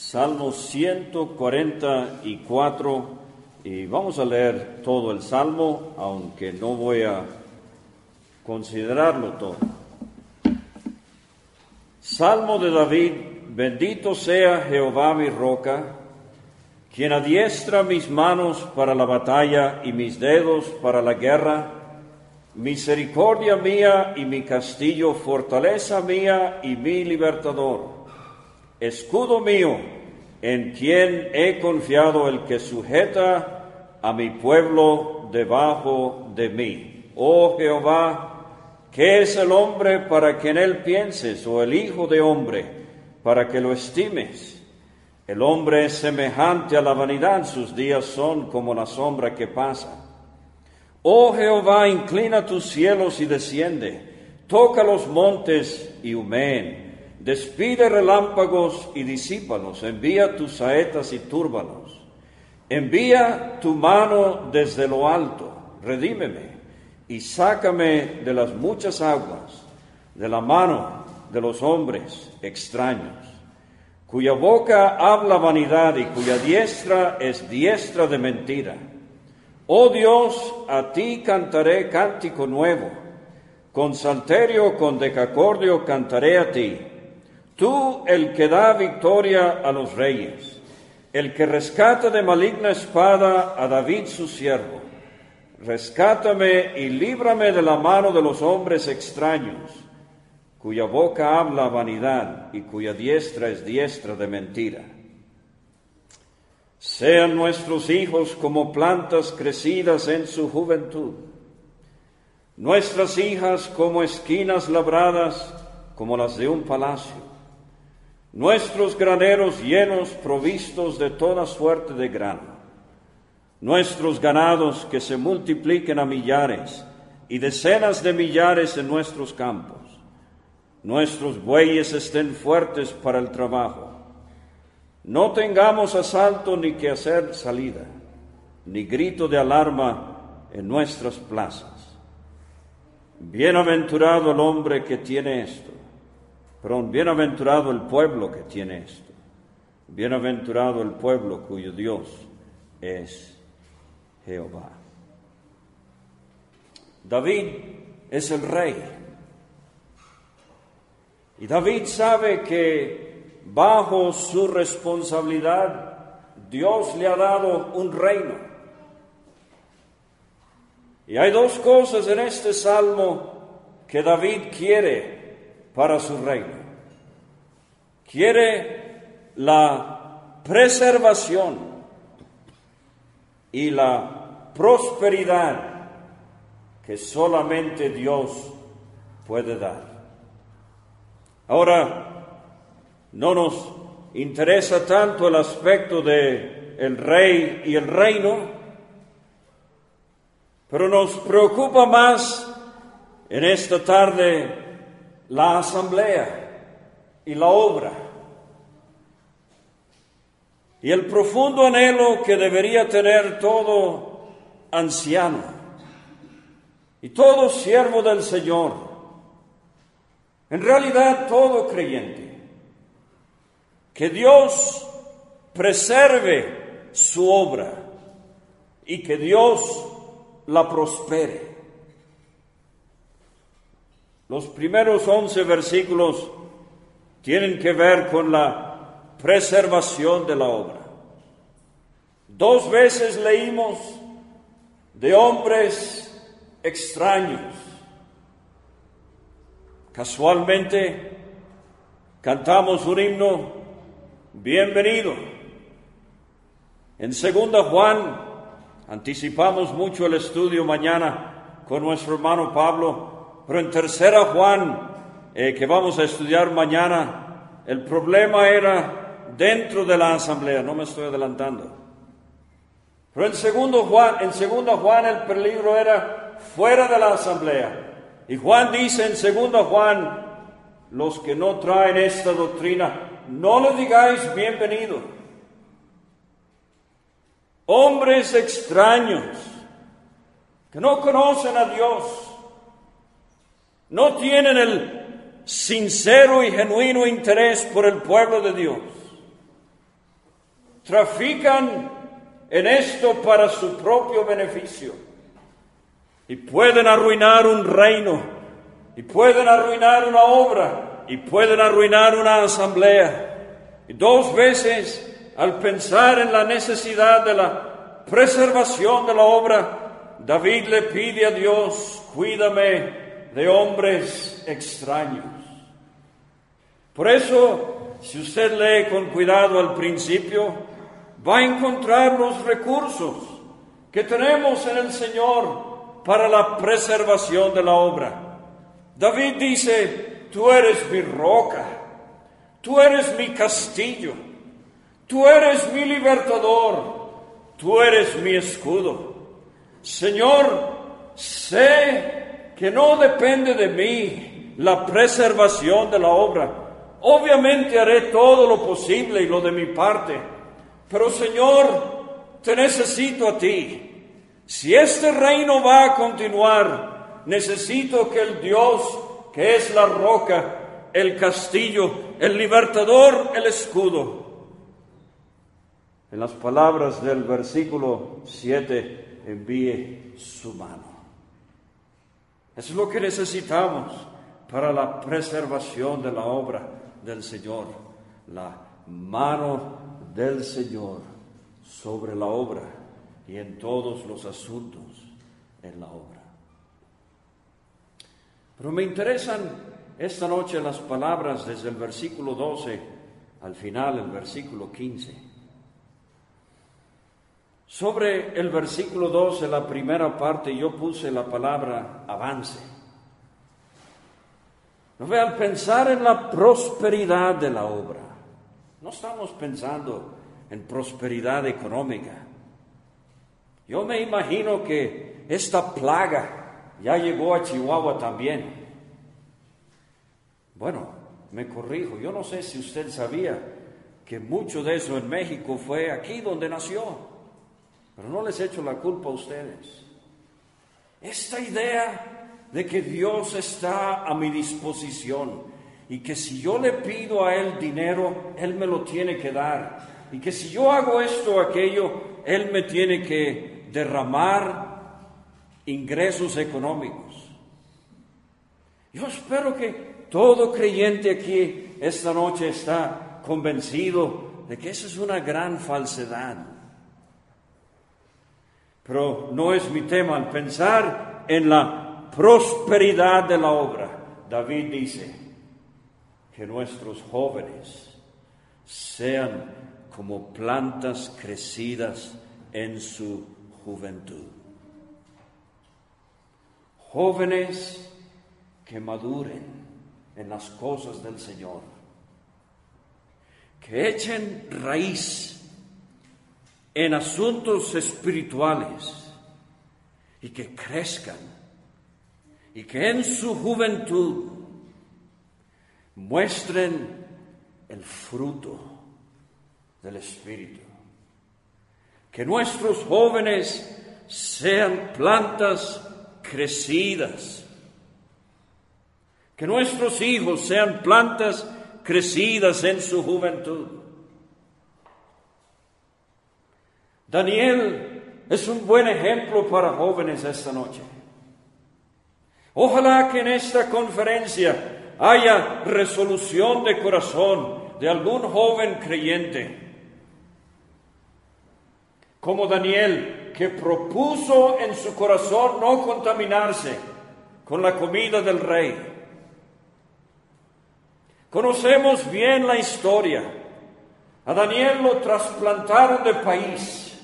Salmo 144, y vamos a leer todo el Salmo, aunque no voy a considerarlo todo. Salmo de David: bendito sea Jehová mi roca, quien adiestra mis manos para la batalla y mis dedos para la guerra, misericordia mía y mi castillo, fortaleza mía y mi libertador. Escudo mío, en quien he confiado, el que sujeta a mi pueblo debajo de mí. Oh Jehová, ¿qué es el hombre para que en él pienses, o el hijo de hombre para que lo estimes? El hombre es semejante a la vanidad, sus días son como la sombra que pasa. Oh Jehová, inclina tus cielos y desciende, toca los montes y humeen. Despide relámpagos y disípalos, envía tus saetas y túrbalos. Envía tu mano desde lo alto, redímeme, y sácame de las muchas aguas, de la mano de los hombres extraños, cuya boca habla vanidad y cuya diestra es diestra de mentira. Oh Dios, a ti cantaré cántico nuevo, con salterio, con decacordio cantaré a ti. Tú, el que da victoria a los reyes, el que rescata de maligna espada a David su siervo. Rescátame y líbrame de la mano de los hombres extraños, cuya boca habla vanidad y cuya diestra es diestra de mentira. Sean nuestros hijos como plantas crecidas en su juventud, nuestras hijas como esquinas labradas, como las de un palacio. Nuestros graneros llenos, provistos de toda suerte de grano. Nuestros ganados que se multipliquen a millares y decenas de millares en nuestros campos. Nuestros bueyes estén fuertes para el trabajo. No tengamos asalto ni que hacer salida, ni grito de alarma en nuestras plazas. Bienaventurado el hombre que tiene esto. Bienaventurado el pueblo que tiene esto. Bienaventurado el pueblo cuyo Dios es Jehová. David es el rey. Y David sabe que bajo su responsabilidad Dios le ha dado un reino. Y hay dos cosas en este salmo que David quiere para su reino. Quiere la preservación y la prosperidad que solamente Dios puede dar. Ahora, no nos interesa tanto el aspecto de el rey y el reino, pero nos preocupa más en esta tarde la asamblea y la obra, y el profundo anhelo que debería tener todo anciano y todo siervo del Señor, en realidad todo creyente, que Dios preserve su obra y que Dios la prospere. Los primeros 11 versículos tienen que ver con la preservación de la obra. 2 veces leímos de hombres extraños. Casualmente cantamos un himno, bienvenido. En 2 Juan, anticipamos mucho el estudio mañana con nuestro hermano Pablo, pero en 3 Juan, que vamos a estudiar mañana, el problema era dentro de la asamblea, no me estoy adelantando. Pero en 2 Juan el peligro era fuera de la asamblea. Y Juan dice en 2 Juan, los que no traen esta doctrina, no le digáis bienvenido. Hombres extraños, que no conocen a Dios, no tienen el sincero y genuino interés por el pueblo de Dios. trafican en esto para su propio beneficio. Y pueden arruinar un reino, y pueden arruinar una obra, y pueden arruinar una asamblea. Y 2 veces, al pensar en la necesidad de la preservación de la obra, David le pide a Dios: cuídame de hombres extraños. Por eso, si usted lee con cuidado al principio, va a encontrar los recursos que tenemos en el Señor para la preservación de la obra. David dice: tú eres mi roca, tú eres mi castillo, tú eres mi libertador, tú eres mi escudo. Señor, sé que no depende de mí la preservación de la obra. Obviamente haré todo lo posible y lo de mi parte, pero Señor, te necesito a ti. Si este reino va a continuar, necesito que el Dios, que es la roca, el castillo, el libertador, el escudo. En las palabras del versículo 7, envíe su mano. Eso es lo que necesitamos para la preservación de la obra del Señor. La mano del Señor sobre la obra y en todos los asuntos en la obra. Pero me interesan esta noche las palabras desde el versículo 12 al final, el versículo 15. Sobre el versículo 12, la primera parte, yo puse la palabra avance. No ve, al pensar en la prosperidad de la obra, no estamos pensando en prosperidad económica. Yo me imagino que esta plaga ya llegó a Chihuahua también. Bueno, me corrijo, yo no sé si usted sabía que mucho de eso en México fue aquí donde nació, pero no les echo la culpa a ustedes. Esta idea de que Dios está a mi disposición y que si yo le pido a Él dinero, Él me lo tiene que dar, y que si yo hago esto o aquello, Él me tiene que derramar ingresos económicos. Yo espero que todo creyente aquí esta noche está convencido de que eso es una gran falsedad. Pero no es mi tema. Al pensar en la prosperidad de la obra, David dice que nuestros jóvenes sean como plantas crecidas en su juventud. Jóvenes que maduren en las cosas del Señor, que echen raíz en asuntos espirituales y que crezcan, y que en su juventud muestren el fruto del Espíritu. Que nuestros jóvenes sean plantas crecidas. Que nuestros hijos sean plantas crecidas en su juventud. Daniel es un buen ejemplo para jóvenes esta noche. Ojalá que en esta conferencia haya resolución de corazón de algún joven creyente, como Daniel, que propuso en su corazón no contaminarse con la comida del rey. Conocemos bien la historia. A Daniel lo trasplantaron de país.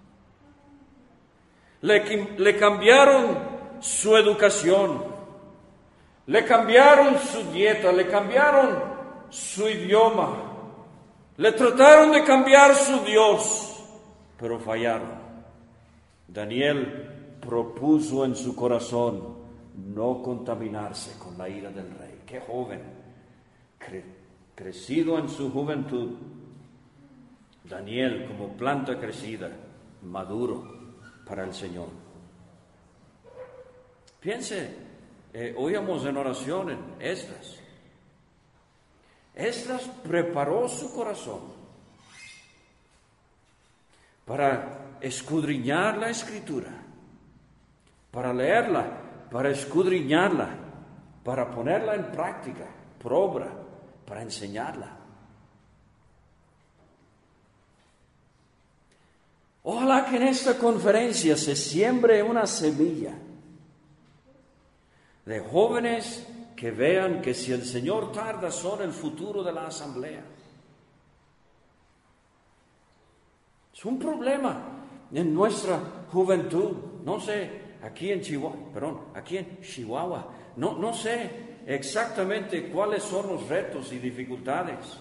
Le cambiaron su educación, le cambiaron su dieta, le cambiaron su idioma, le trataron de cambiar su Dios, pero fallaron. Daniel propuso en su corazón no contaminarse con la ira del rey. Qué joven, crecido en su juventud. Daniel como planta crecida, maduro para el Señor. Piense, oíamos en oración en Esdras. Esdras preparó su corazón para escudriñar la Escritura, para leerla, para escudriñarla, para ponerla en práctica, por obra, para enseñarla. Ojalá que en esta conferencia se siembre una semilla de jóvenes que vean que si el Señor tarda son el futuro de la asamblea. Es un problema en nuestra juventud. No sé, aquí en Chihuahua, no sé exactamente cuáles son los retos y dificultades.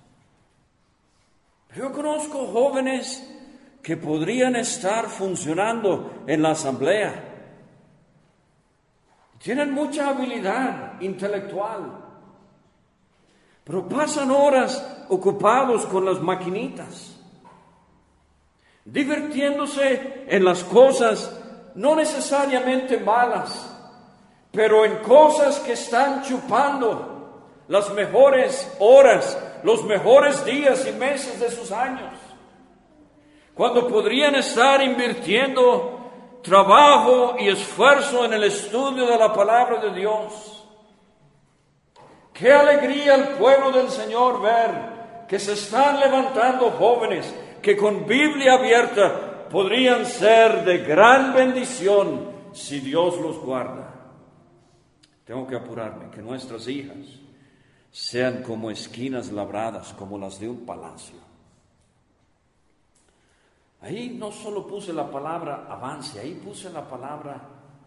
Pero yo conozco jóvenes que podrían estar funcionando en la asamblea. Tienen mucha habilidad intelectual, pero pasan horas ocupados con las maquinitas, divirtiéndose en las cosas no necesariamente malas, pero en cosas que están chupando las mejores horas, los mejores días y meses de sus años, cuando podrían estar invirtiendo trabajo y esfuerzo en el estudio de la palabra de Dios. Qué alegría al pueblo del Señor ver que se están levantando jóvenes que con Biblia abierta podrían ser de gran bendición si Dios los guarda. Tengo que apurarme, que nuestras hijas sean como esquinas labradas, como las de un palacio. Ahí no solo puse la palabra avance, ahí puse la palabra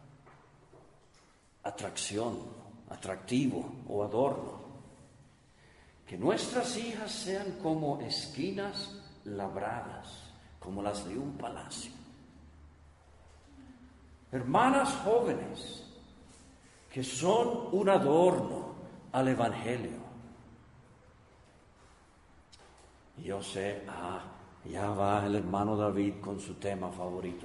atracción, atractivo o adorno. Que nuestras hijas sean como esquinas labradas, como las de un palacio. Hermanas jóvenes que son un adorno al Evangelio. Yo sé, ya va el hermano David con su tema favorito.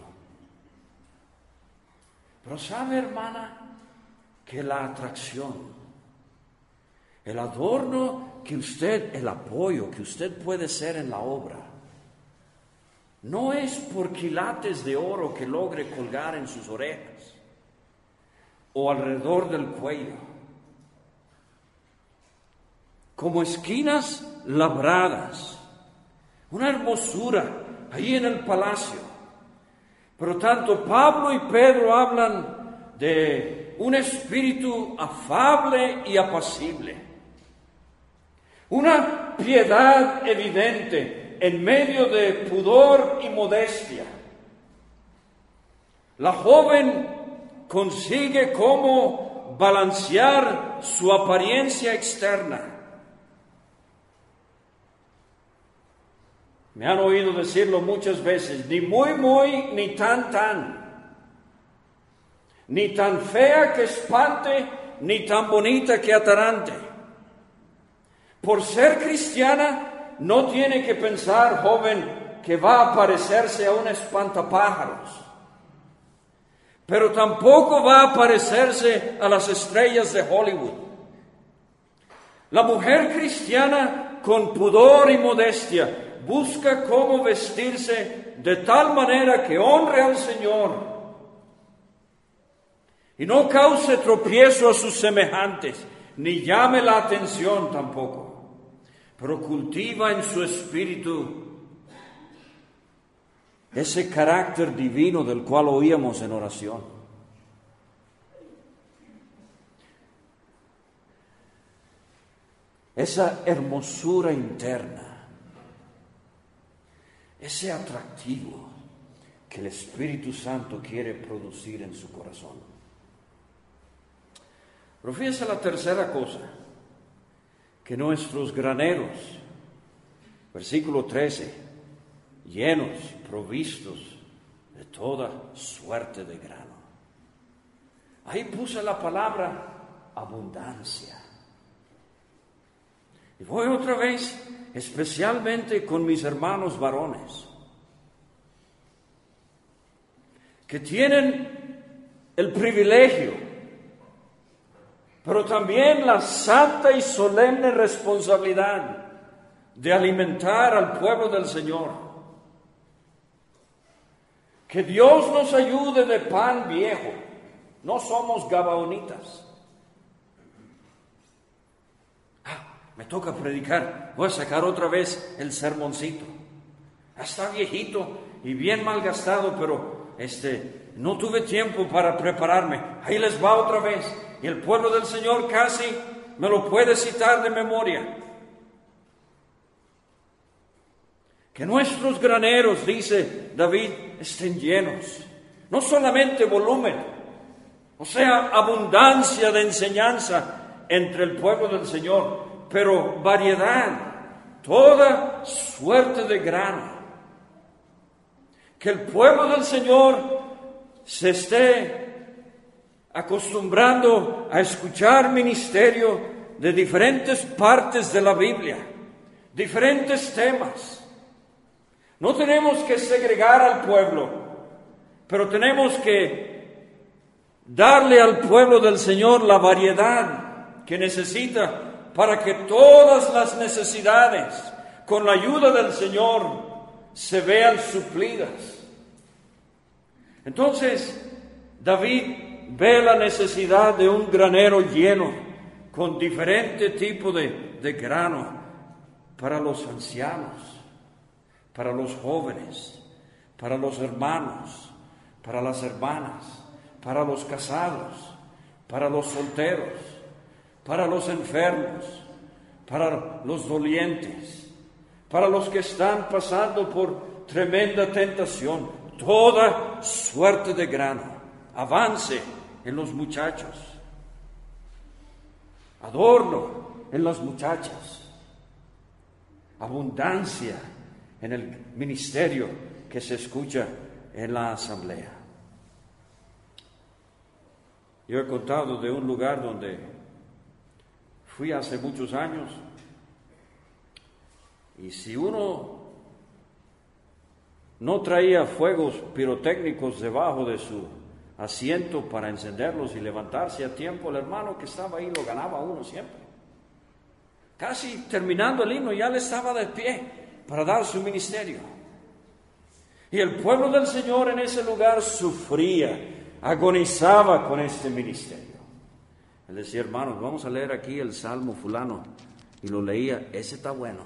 Pero sabe, hermana, que la atracción, el adorno que usted, el apoyo que usted puede ser en la obra, no es por quilates de oro que logre colgar en sus orejas o alrededor del cuello. Como esquinas labradas, una hermosura ahí en el palacio. Pero tanto Pablo y Pedro hablan de un espíritu afable y apacible, una piedad evidente en medio de pudor y modestia. La joven consigue cómo balancear su apariencia externa. Me han oído decirlo muchas veces, ni muy, muy, ni tan. Ni tan fea que espante, ni tan bonita que atarante. Por ser cristiana, no tiene que pensar, joven, que va a parecerse a un espantapájaros. Pero tampoco va a parecerse a las estrellas de Hollywood. La mujer cristiana, con pudor y modestia, busca cómo vestirse de tal manera que honre al Señor y no cause tropiezo a sus semejantes, ni llame la atención tampoco, pero cultiva en su espíritu ese carácter divino del cual oíamos en oración. Esa hermosura interna, ese atractivo que el Espíritu Santo quiere producir en su corazón. Pero fíjense la tercera cosa, que nuestros graneros, versículo 13, llenos, provistos de toda suerte de grano. Ahí puse la palabra abundancia. Y voy otra vez, especialmente con mis hermanos varones, que tienen el privilegio, pero también la santa y solemne responsabilidad de alimentar al pueblo del Señor. Que Dios nos ayude de pan viejo. No somos gabaonitas. Me toca predicar. Voy a sacar otra vez el sermoncito. Está viejito y bien malgastado, pero no tuve tiempo para prepararme. Ahí les va otra vez. Y el pueblo del Señor casi me lo puede citar de memoria. Que nuestros graneros, dice David, estén llenos. No solamente volumen, o sea, abundancia de enseñanza entre el pueblo del Señor, pero variedad, toda suerte de grano. Que el pueblo del Señor se esté acostumbrando a escuchar ministerio de diferentes partes de la Biblia, diferentes temas. No tenemos que segregar al pueblo, pero tenemos que darle al pueblo del Señor la variedad que necesita para que todas las necesidades, con la ayuda del Señor, se vean suplidas. Entonces, David ve la necesidad de un granero lleno, con diferente tipo de grano, para los ancianos, para los jóvenes, para los hermanos, para las hermanas, para los casados, para los solteros, para los enfermos, para los dolientes, para los que están pasando por tremenda tentación, toda suerte de grano, avance en los muchachos, adorno en las muchachas, abundancia en el ministerio que se escucha en la asamblea. Yo he contado de un lugar donde fui hace muchos años, y si uno no traía fuegos pirotécnicos debajo de su asiento para encenderlos y levantarse a tiempo, el hermano que estaba ahí lo ganaba uno siempre. Casi terminando el himno ya le estaba de pie para dar su ministerio. Y el pueblo del Señor en ese lugar sufría, agonizaba con este ministerio. Él decía, hermanos, vamos a leer aquí el Salmo fulano. Y lo leía, ese está bueno.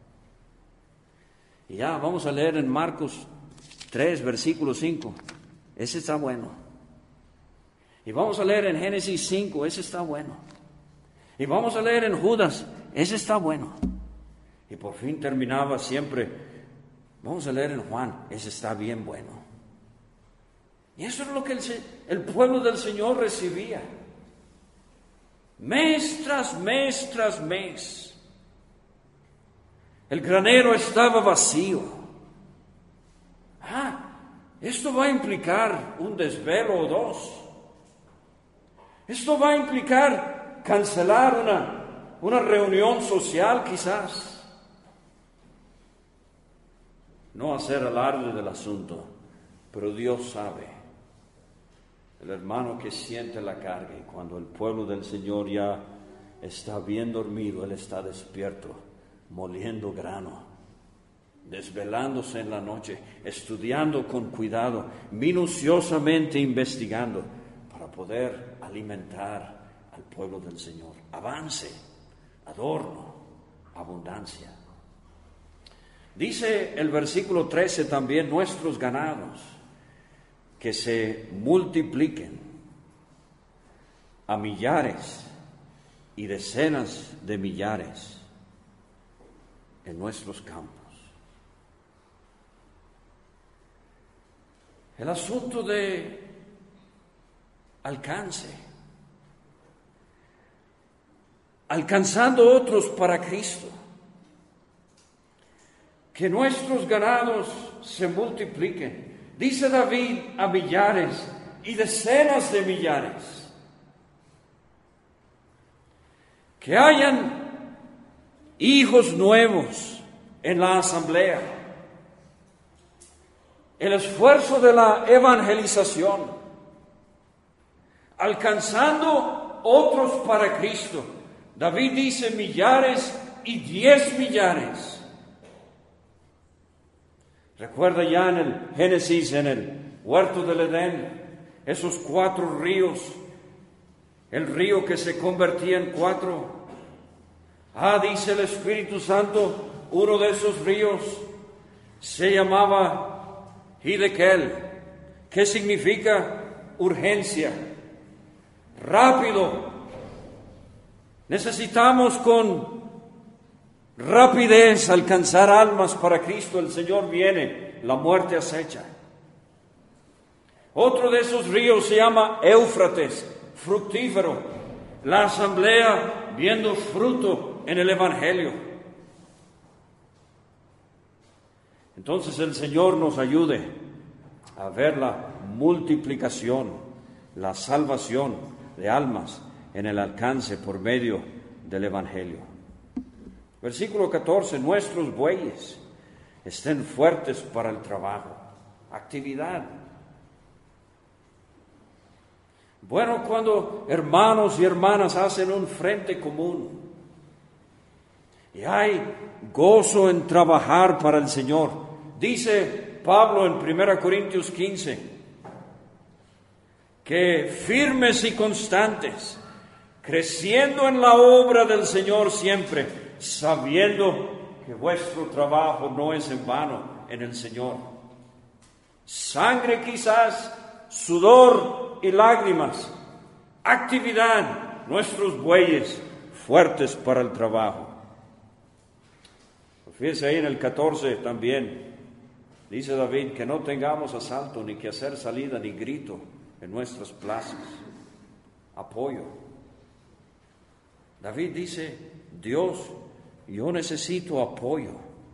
Y ya, vamos a leer en Marcos 3, versículo 5. Ese está bueno. Y vamos a leer en Génesis 5, ese está bueno. Y vamos a leer en Judas, ese está bueno. Y por fin terminaba siempre, vamos a leer en Juan, ese está bien bueno. Y eso es lo que el pueblo del Señor recibía. Mes tras mes tras mes. El granero estaba vacío. Esto va a implicar un desvelo o dos. Esto va a implicar cancelar una reunión social quizás. No hacer alarde del asunto, pero Dios sabe. El hermano que siente la carga, y cuando el pueblo del Señor ya está bien dormido, Él está despierto, moliendo grano, desvelándose en la noche, estudiando con cuidado, minuciosamente investigando, para poder alimentar al pueblo del Señor. Avance, adorno, abundancia. Dice el versículo 13 también, nuestros ganados, que se multipliquen a millares y decenas de millares en nuestros campos. El asunto de alcance, alcanzando otros para Cristo, que nuestros ganados se multipliquen. Dice David, a millares y decenas de millares. Que hayan hijos nuevos en la asamblea. El esfuerzo de la evangelización. Alcanzando otros para Cristo. David dice millares y 10 millares. Recuerda ya en el Génesis, en el huerto del Edén, esos 4 ríos, el río que se convertía en 4. Dice el Espíritu Santo, uno de esos ríos se llamaba Hidekel, que significa urgencia, rápido. Necesitamos con rapidez alcanzar almas para Cristo. El Señor viene, la muerte acecha. Otro de esos ríos se llama Éufrates, fructífero. La asamblea viendo fruto en el Evangelio. Entonces el Señor nos ayude a ver la multiplicación, la salvación de almas en el alcance por medio del Evangelio. Versículo 14, nuestros bueyes estén fuertes para el trabajo, actividad. Bueno, cuando hermanos y hermanas hacen un frente común y hay gozo en trabajar para el Señor. Dice Pablo en 1 Corintios 15 que firmes y constantes, creciendo en la obra del Señor siempre, sabiendo que vuestro trabajo no es en vano en el Señor. Sangre quizás, sudor y lágrimas, actividad, nuestros bueyes fuertes para el trabajo. Fíjese ahí en el 14 también, dice David, que no tengamos asalto, ni que hacer salida, ni grito en nuestras plazas. Apoyo. David dice, Dios, yo necesito apoyo.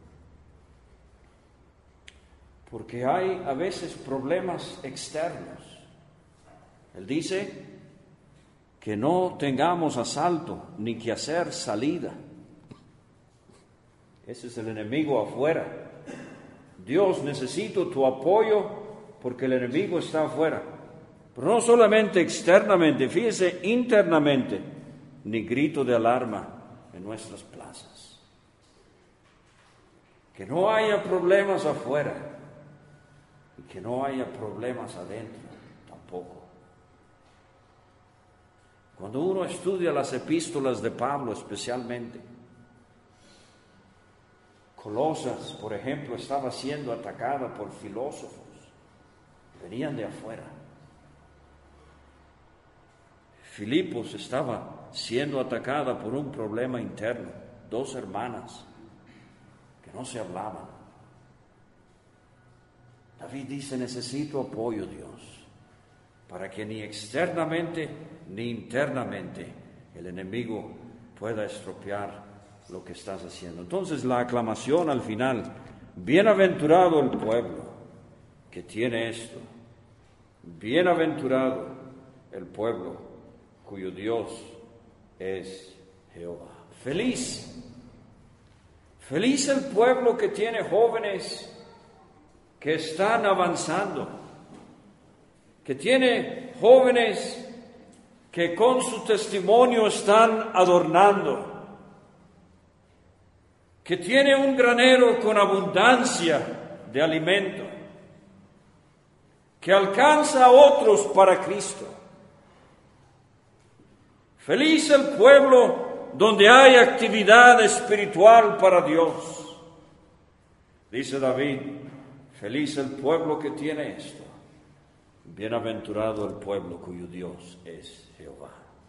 Porque hay a veces problemas externos. Él dice que no tengamos asalto, ni que hacer salida. Ese es el enemigo afuera. Dios, necesito tu apoyo porque el enemigo está afuera. Pero no solamente externamente, fíjese, internamente, ni grito de alarma en nuestras plazas. Que no haya problemas afuera y que no haya problemas adentro tampoco. Cuando uno estudia las epístolas de Pablo especialmente, Colosas, por ejemplo, estaba siendo atacada por filósofos, venían de afuera. Filipos estaba siendo atacada por un problema interno, 2 hermanas que no se hablaban. David dice, necesito apoyo, Dios, para que ni externamente ni internamente el enemigo pueda estropear lo que estás haciendo. Entonces la aclamación al final, bienaventurado el pueblo que tiene esto, bienaventurado el pueblo cuyo Dios es Jehová. Feliz el pueblo que tiene jóvenes que están avanzando, que tiene jóvenes que con su testimonio están adornando, que tiene un granero con abundancia de alimento, que alcanza a otros para Cristo. Feliz el pueblo donde hay actividad espiritual para Dios. Dice David, feliz el pueblo que tiene esto. Bienaventurado el pueblo cuyo Dios es Jehová.